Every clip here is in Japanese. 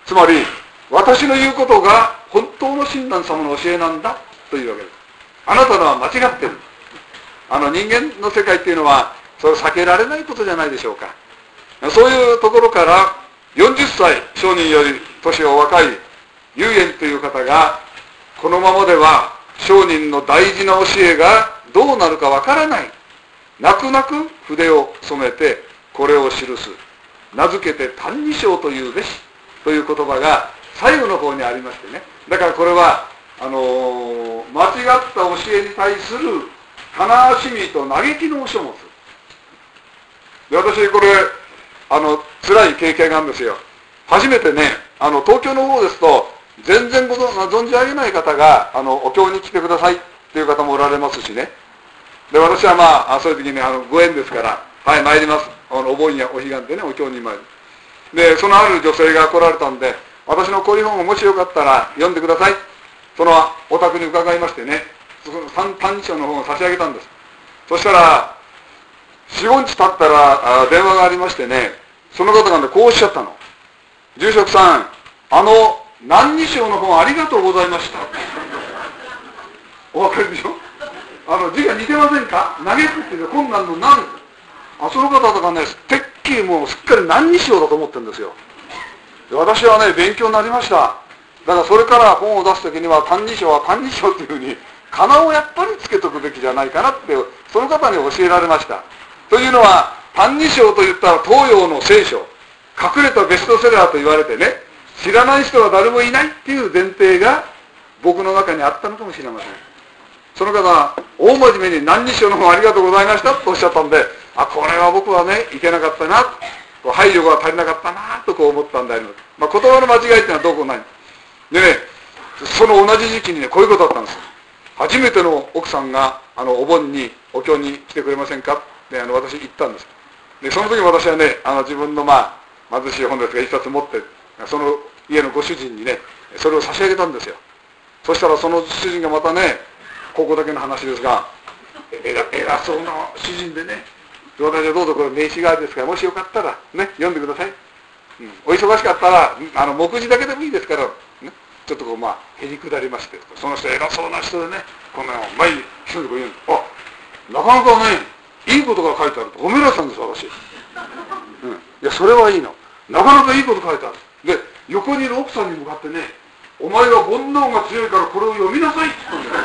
つまり私の言うことが本当の親鸞様の教えなんだというわけです。あなたのは間違ってる。人間の世界っていうのはそれ避けられないことじゃないでしょうか。そういうところから40歳上人より年を若い唯円という方が、このままでは上人の大事な教えがどうなるかわからない、泣く泣く筆を染めてこれを記す、名付けて「歎異抄」というべしという言葉が最後の方にありましてね。だからこれは間違った教えに対する悲しみと嘆きの書物で、私これ辛い経験があるんですよ。初めてね、東京の方ですと全然存じ上げない方がお経に来てくださいっていう方もおられますしね。で、私はそういう時にご縁ですから「はい参ります」、お盆やお彼岸でねお経に参る。で、そのある女性が来られたんで、私のこういう本をもしよかったら読んでください、そのお宅に伺いましてね、その「歎異抄」の本を差し上げたんです。そしたら4、5日経ったら電話がありましてね、その方がねこうおっしゃったの。住職さん、歎異抄の本ありがとうございました。お分かりでしょ。字が似てませんか。嘆くっていう困難の難。その方とかね、てっきりもうすっかり歎異抄だと思ってるんですよ。で、私はね勉強になりました。だからそれから本を出す時には「歎異抄」は「歎異抄」っていうふうに仮名をやっぱりつけとくべきじゃないかなってその方に教えられました。というのは「歎異抄」といったら東洋の聖書、隠れたベストセラーと言われてね、知らない人は誰もいないっていう前提が僕の中にあったのかもしれません。その方は大真面目に「歎異抄の方ありがとうございました」とおっしゃったんで、これは僕はねいけなかったな、配慮が足りなかったなとこう思ったんであります。言葉の間違いっていうのはどこもない。でね、その同じ時期にねこういうことだったんです。初めての奥さんがお盆にお経に来てくれませんかって私言ったんです。で、その時私はね自分の貧しい本ですが一冊持ってその家のご主人にねそれを差し上げたんですよ。そしたらその主人がまたね、ここだけの話ですが偉そうな主人でね、私はどうぞこれ名刺代わりですから、もしよかったらね読んでください、お忙しかったら目次だけでもいいですから、ね、ちょっとへりくだりまして、その人偉そうな人でね、こんな前に一人でこう言うんです。なかなかねいいことが書いてあると褒められたんです私。いやそれはいいの、なかなかいいこと書いてある。で、横にいる奥さんに向かってね、お前は煩悩が強いからこれを読みなさいって言ったんだよ。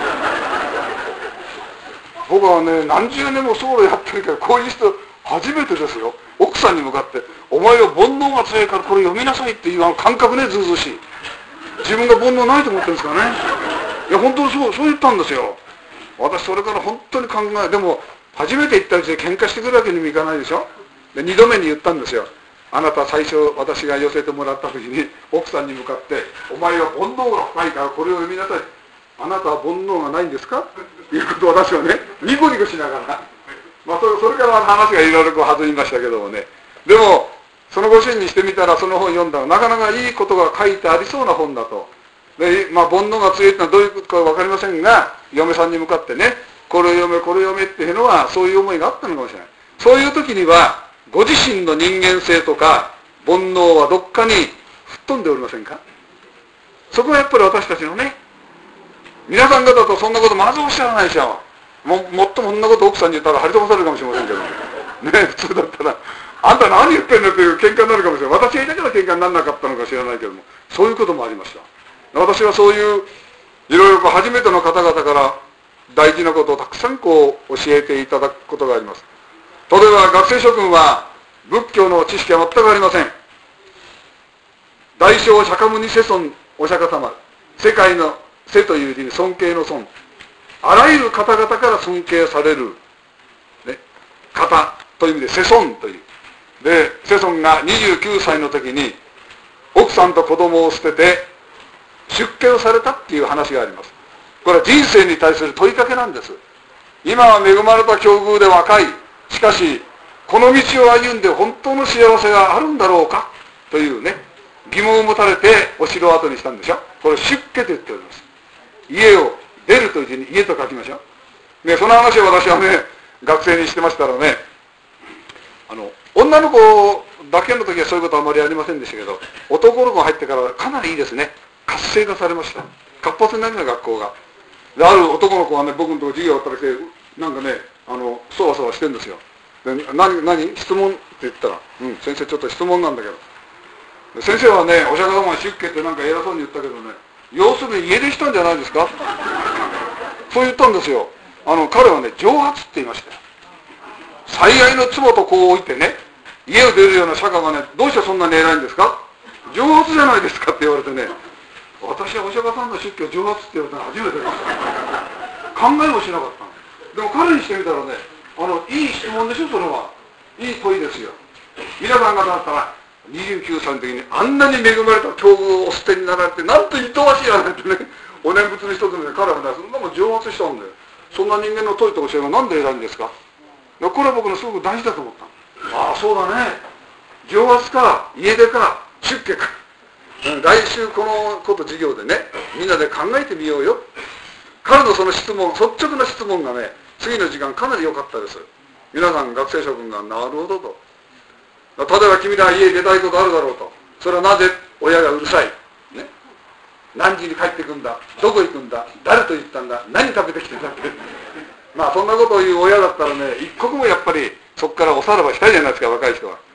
僕はね何十年も僧侶やってるけど、こういう人初めてですよ。奥さんに向かってお前は煩悩が強いからこれ読みなさいっていう感覚ね、ずうずうしい。自分が煩悩ないと思ってるんですからね。いや本当にそう言ったんですよ。私それから本当に考え、でも初めて行ったうちで喧嘩してくるわけにもいかないでしょ。で2度目に言ったんですよ。あなた最初私が寄せてもらった時に奥さんに向かってお前は煩悩が深いからこれを読みなさい、あなたは煩悩がないんですかということを私はねニコニコしながら、それから話がいろいろ弾みましたけどもね。でもそのご主人にしてみたら、その本読んだらなかなかいいことが書いてありそうな本だと。で、煩悩が強いってのはどういうことか分かりませんが、嫁さんに向かってねこれを読めこれを読めっていうのはそういう思いがあったのかもしれない。そういう時にはご自身の人間性とか煩悩はどっかに吹っ飛んでおりませんか。そこはやっぱり私たちのね、皆さん方とそんなことまずおっしゃらないでしょ。もっともそんなこと奥さんに言ったら張り飛ばされるかもしれませんけどね、普通だったらあんた何言ってんのっていう喧嘩になるかもしれない。私がいたから喧嘩にならなかったのか知らないけども、そういうこともありました。私はそういういろいろ初めての方々から大事なことをたくさん教えていただくことがあります。例えば学生諸君は仏教の知識は全くありません。大正釈迦牟尼世尊お釈迦様、世界の世という字に尊敬の尊、あらゆる方々から尊敬される、ね、方という意味で世尊という。で、世尊が29歳の時に奥さんと子供を捨てて出家をされたっていう話があります。これは人生に対する問いかけなんです。今は恵まれた境遇で若い、しかしこの道を歩んで本当の幸せがあるんだろうかというね疑問を持たれてお城を後にしたんでしょ。これ出家と言っております。家を出るという字に家と書きましょう。でその話を私はね学生にしてましたらね、女の子だけの時はそういうことはあまりありませんでしたけど、男の子が入ってからかなりいいですね。活性化されました。活発になりました、学校が。で、ある男の子がね、僕のとこ授業を働いて、なんかね、そわそわしてるんですよ。で、何質問って言ったら、先生ちょっと質問なんだけど。先生はね、お釈迦様が出家ってなんか偉そうに言ったけどね、要するに家出したんじゃないですか。そう言ったんですよ。彼はね、蒸発って言いましたよ。最愛の妻とこう置いてね、家を出るような釈迦がね、どうしてそんなに偉いんですか。蒸発じゃないですかって言われてね、私はお釈迦さんの出家を蒸発って言われたの初めてです。考えもしなかったの。でも彼にしてみたらね、いい質問でしょ、それは。いい問いですよ。皆さん方だったら、29歳の時にあんなに恵まれた境遇をお捨てになられて、なんと愛おしいやねってね、お念仏の一つで彼はね、そんなもん蒸発したんだよ。そんな人間の問いと教えがなんで偉いんですか。これは僕のすごく大事だと思った。ああ、そうだね。蒸発か、家出か、出家か。来週このこと授業でね、みんなで考えてみようよ。彼のその質問、率直な質問がね、次の時間かなり良かったです。皆さん学生諸君がなるほどと。例えば君らは家に出たいことあるだろうと。それはなぜ親がうるさい。ね、何時に帰ってくんだ。どこ行くんだ。誰と言ったんだ。何食べてきてんだって。まあそんなことを言う親だったらね、一刻もやっぱりそこからおさらばしたいじゃないですか、若い人は。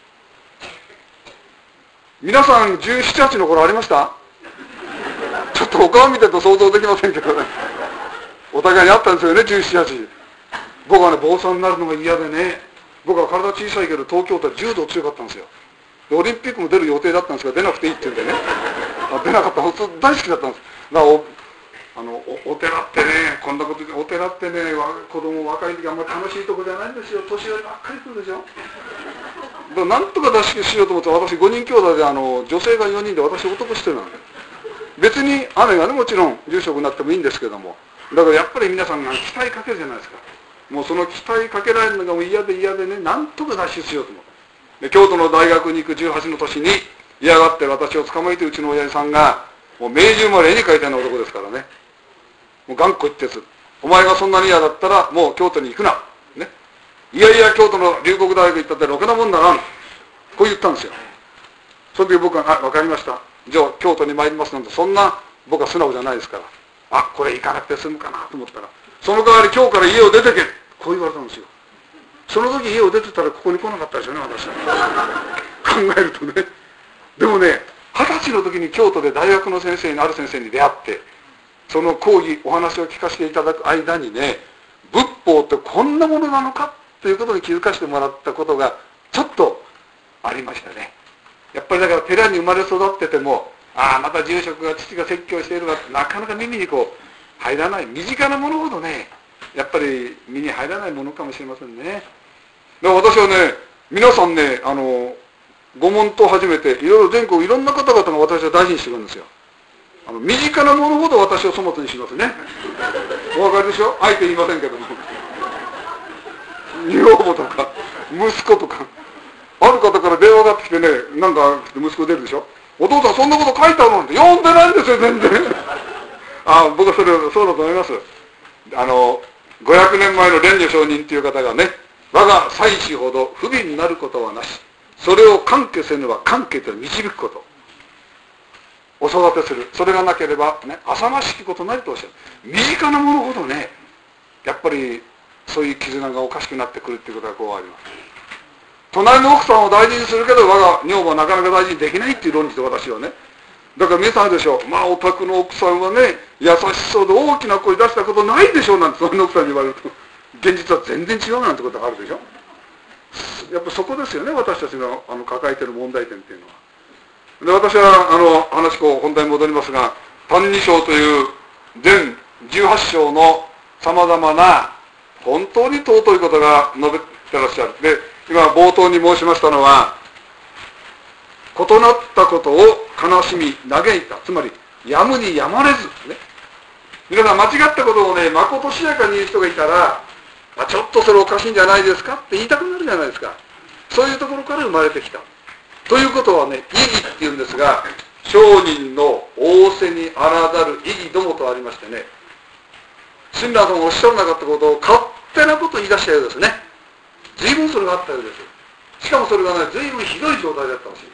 皆さん17、8の頃ありました？ちょっとお顔見てると想像できませんけどね。お互いにあったんですよね、17、8。僕はね、坊さんになるのが嫌でね、僕は体小さいけど東京都は柔道強かったんですよ。でオリンピックも出る予定だったんですが、出なくていいって言うんでね。出なかった。大好きだったんです。だからお寺ってね、こんなことで、お寺ってね、子供若い時あんまり楽しいとこじゃないんですよ。年寄りばっかり来るでしょ。だからなんとか脱出しようと思って、私5人兄弟で女性が4人で私男1人なんで。別に姉がね、もちろん住職になってもいいんですけども、だからやっぱり皆さんが期待かけるじゃないですか。もうその期待かけられるのがもう嫌でね、なんとか脱出しようと思う。で、京都の大学に行く18の年に嫌がって私を捕まえてうちの親父さんが、もう明治生まれ絵に描いたような男ですからね。もう頑固一徹。お前がそんなに嫌だったらもう京都に行くな。ね。いやいや京都の龍谷大学行ったってろくなもんだな。こう言ったんですよ。その時僕は、わかりました。じゃあ京都に参りますなんて、そんな僕は素直じゃないですから。これ行かなくて済むかなと思ったら、その代わり今日から家を出てけ。こう言われたんですよ。その時家を出てたらここに来なかったでしょうね、私は。考えるとね。でもね、20歳の時に京都で大学の先生に、ある先生に出会って、その講義、お話を聞かせていただく間にね、仏法ってこんなものなのかということに気づかせてもらったことがちょっとありましたね。やっぱりだから寺に生まれ育ってても、また住職が父が説教しているわってなかなか耳にこう入らない。身近なものほどね、やっぱり身に入らないものかもしれませんね。でも私はね、皆さんね、ご門徒を始めて、いろいろ全国いろんな方々が私は大事にしてるんですよ。身近なものほど私を粗末にしますね。お分かりでしょ？あえて言いませんけども。女房とか、息子とか。ある方から電話があってきてね、なんか息子出るでしょ？お父さんそんなこと書いてあるなんて読んでないんですよ、全然。僕はそうだと思います。500年前の蓮如上人という方がね、我が妻子ほど不憫になることはなし。それを関係せぬは関係と導くこと。お育てする。それがなければ、ね、浅ましきことなりとおっしゃる。身近なものほどね、やっぱりそういう絆がおかしくなってくるっていうことがこうあります。隣の奥さんを大事にするけど、我が女房はなかなか大事にできないっていう論理で私はね。だから皆さんあるでしょう。お宅の奥さんはね、優しそうで大きな声出したことないでしょうなんて、その奥さんに言われると、現実は全然違うなんてことがあるでしょ。やっぱそこですよね、私たちが抱えている問題点っていうのは。で、私は話本題に戻りますが、歎異抄という全18章のさまざまな本当に尊いことが述べてらっしゃる。で、今冒頭に申しましたのは、異なったことを悲しみ嘆いた、つまりやむにやまれずね。皆さん間違ったことをね、まことしやかに言う人がいたら、ちょっとそれおかしいんじゃないですかって言いたくなるじゃないですか。そういうところから生まれてきた。ということはね、意義っていうんですが、聖人の仰せにあらざる意義どもとありましてね、親鸞さんがおっしゃらなかったことを勝手なことを言い出したようですね。随分それがあったようです。 しかもそれがね、随分ひどい状態だったらしい。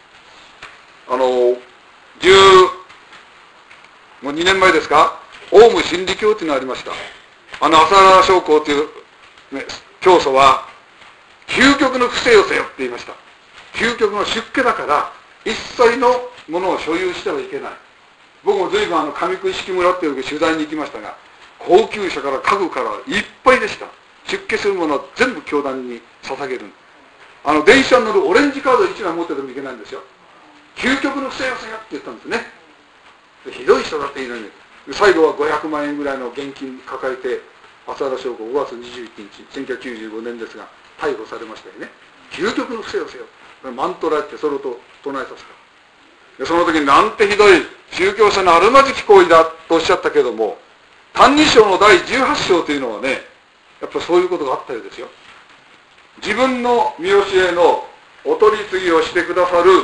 もう2年前ですか、オウム真理教っていうのがありました。浅原将校という、ね、教祖は、究極の不正をせよって言いました。究極の出家だから、一切のものを所有してはいけない。僕も随分上久式村っていう取材に行きましたが、高級車から家具からいっぱいでした。出家するものは全部教団に捧げる。電車に乗るオレンジカード1枚持っててもいけないんですよ。究極の不正をせよって言ったんですね。ひどい人だっていいのに、最後は500万円ぐらいの現金抱えて、浅原将校5月21日、1995年ですが、逮捕されましたよね。究極の不正をせよ。マントラってそれを唱えさせた。でその時になんてひどい宗教者のあるまじき行為だとおっしゃったけども、歎異抄の第18章というのはね、やっぱそういうことがあったようですよ。自分の見教えのお取り次ぎをしてくださる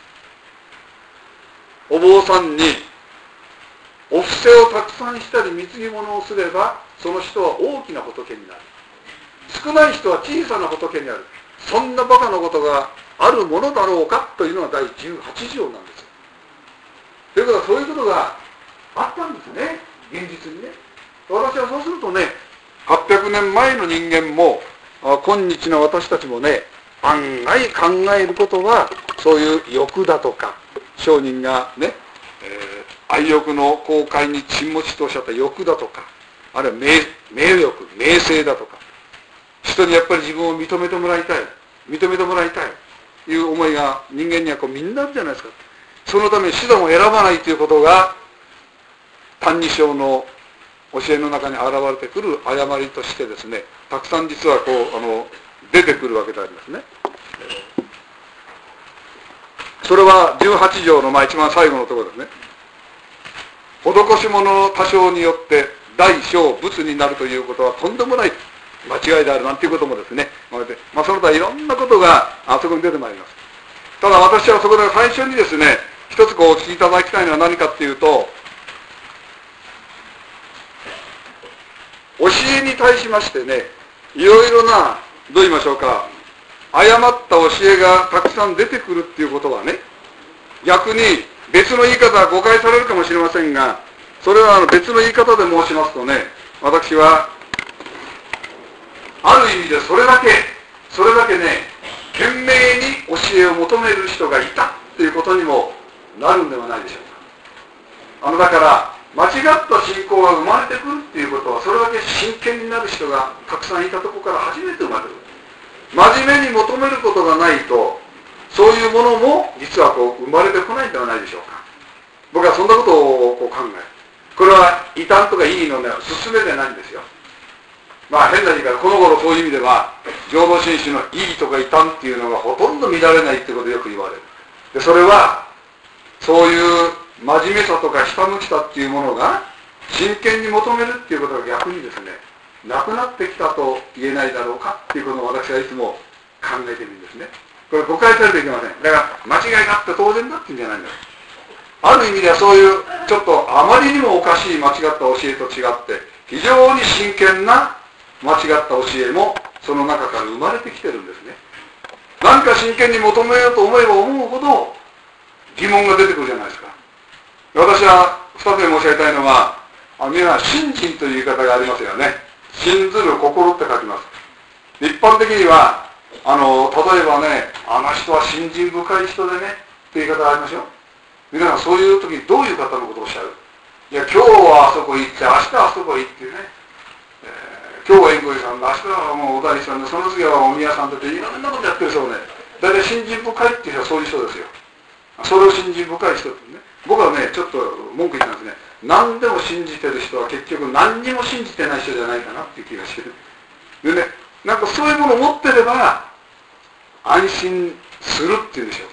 お坊さんにお布施をたくさんしたり貢ぎ物をすれば、その人は大きな仏になる。少ない人は小さな仏になる。そんなバカなことがあるものだろうかというのが第18条なんです。ということはそういうことがあったんですね、現実にね。私はそうするとね、800年前の人間も今日の私たちもね、案外考えることはそういう欲だとか、聖人がね、愛欲の公開に沈没とおっしゃった欲だとか、あるいは名誉欲、名声だとか、人にやっぱり自分を認めてもらいたいという思いが人間にはみんなあるじゃないですか。そのために手段を選ばないということが「歎異抄」の教えの中に現れてくる誤りとしてですね、たくさん実は出てくるわけでありますね。それは18条の一番最後のところですね。施し物の多少によって大小仏になるということはとんでもない間違いであるなんていうこともですね、その他いろんなことがあそこに出てまいります。ただ私はそこで最初にですね、一つお聞きいただきたいのは何かっていうと、教えに対しましてね、いろいろな、どう言いましょうか、誤った教えがたくさん出てくるっていうことはね、逆に別の言い方は誤解されるかもしれませんが、それは別の言い方で申しますとね、私はある意味でそれだけね、懸命に教えを求める人がいたということにもなるんではないでしょうか。だから間違った信仰が生まれてくるっていうことは、それだけ真剣になる人がたくさんいたところから初めて生まれてくる。真面目に求めることがないと、そういうものも実は生まれてこないんではないでしょうか。僕はそんなことを考える。これは異端とかいいのね、進めてないんですよ。変な言い方、この頃そういう意味では浄土真宗の異とか異端っていうのがほとんど乱れないってことをよく言われる。でそれはそういう真面目さとかひたむきさっていうものが真剣に求めるっていうことが逆にですね、なくなってきたと言えないだろうかっていうことを私はいつも考えているんですね。これ誤解されていけません。だから間違いがあって当然だっていうんじゃないんだ。ある意味ではそういうちょっとあまりにもおかしい間違った教えと違って非常に真剣な間違った教えもその中から生まれてきてるんですね。何か真剣に求めようと思えば思うほど疑問が出てくるじゃないですか。私は二つに申し上げたいのは、皆さん信心という言い方がありますよね。信ずる心って書きます。一般的には例えばね、あの人は信心深い人でねっていう言い方がありますよ。皆さんそういう時にどういう方のことをおっしゃる？いや、今日はあそこ行って明日はあそこ行ってね、今日は円光さんで明日はもうお大師さんで、その次はお宮さんでっていろんなことやってる人ね。大体信心深いっていう人はそういう人ですよ。それを信心深い人ってね。僕はねちょっと文句言ったんですね。何でも信じてる人は結局何にも信じてない人じゃないかなっていう気がしてる。でね、なんかそういうものを持ってれば安心するっていうんでしょう